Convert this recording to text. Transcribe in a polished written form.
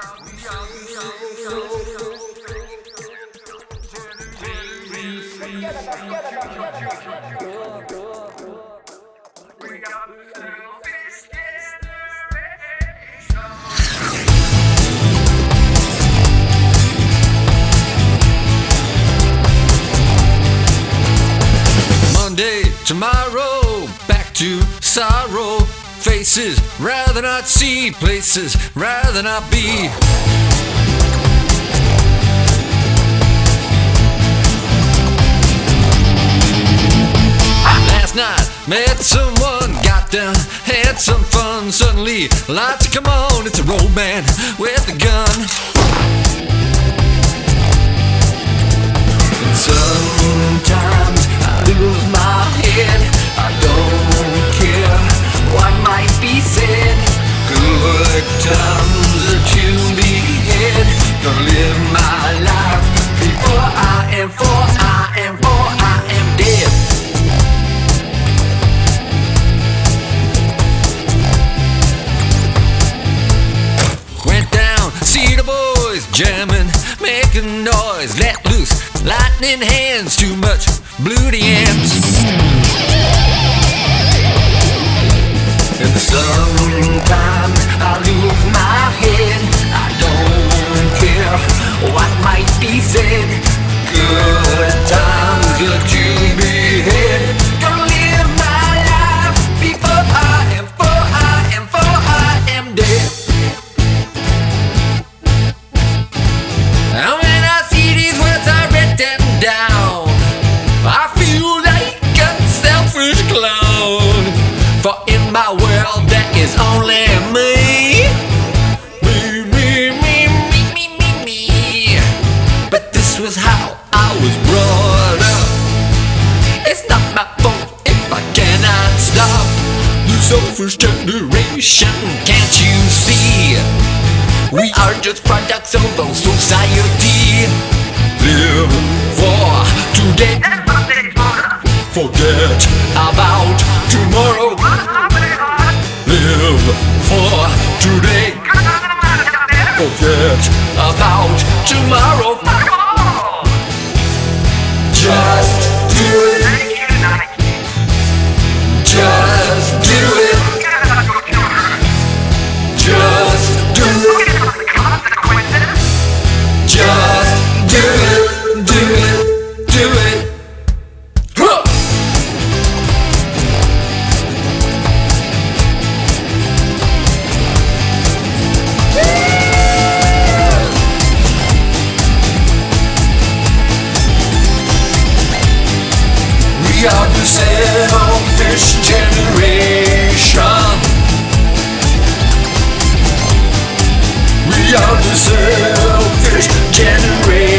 Monday, tomorrow, back to sorrow. Faces, rather not see. Places, rather not be. Last night, met someone, got down, had some fun. Suddenly, lights come on, it's a road man with a gun. And sometimes I lose my head, I don't care what might be said. Good times are to be had. Gonna live my life before I am dead. Went down, see the boys jamming, making noise, let loose, lightning hands, too much bloody amps. And sometimes I lose my head, I don't care what might be said. Good times are to be had. Gonna live my life before I am dead. And when I see these words, I write them down. I feel like a selfish clown. For in my world there is only me. Me. But this was how I was brought up. It's not my fault if I cannot stop the selfish generation. Can't you see? We are just products of our society. Live for today, forget about tomorrow. Live for today, forget about tomorrow. Just do it. Just do it. Just do it. Just do it. Do it. Do it. Huh. We are the selfish generation. We are the selfish generation.